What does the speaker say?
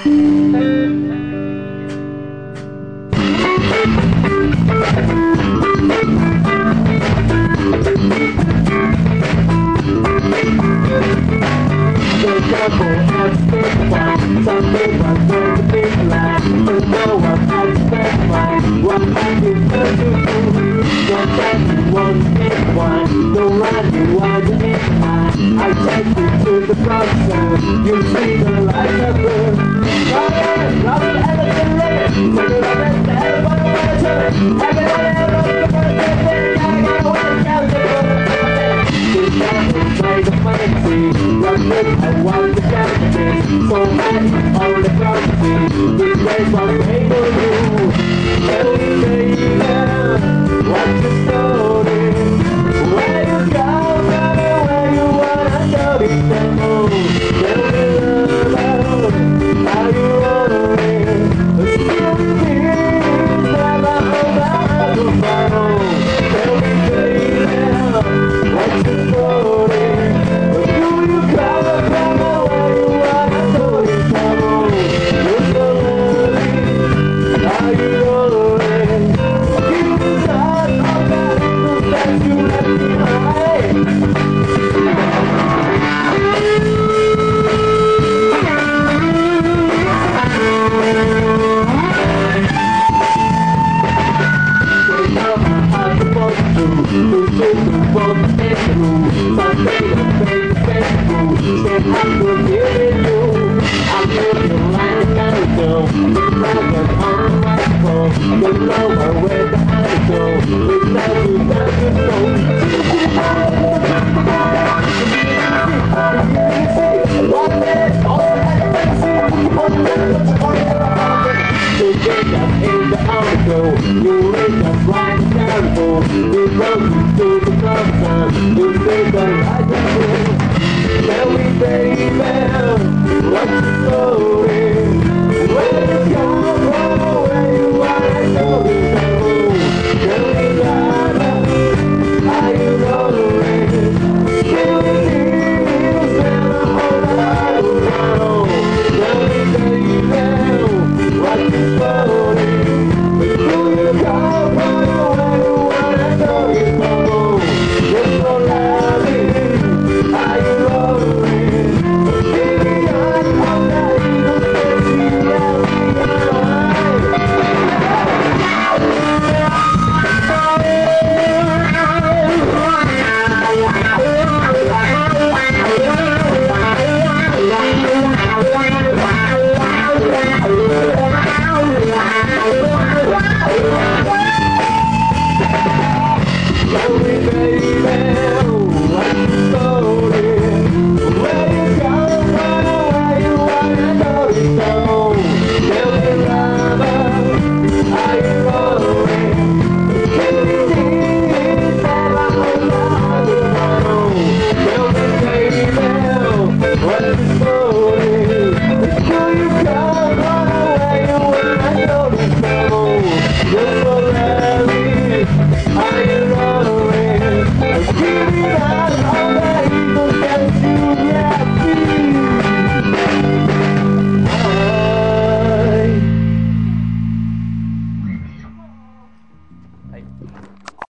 I take you to the process. You see the light of the fire. Love it, everything ready. Take it up and everybody wanna turn. Everybody wanna turn. I gotta work out the this time is like a fantasy. Love it, I want the canvas. So many all the prophecy. This place was made for you. Tell me, baby, what's your story? Where you go, baby, where you wanna go? Tell me, love, how you wanna live? Still believe that I'm the final. Tell me, baby, what's your story? Do you come where you wanna go? Tell me, you're so lonely. How you wanna live? Give me time, I'm not in the best you left behind. You wake up right down for you go to the concert. You say the right thing. Tell me, baby, what's your story?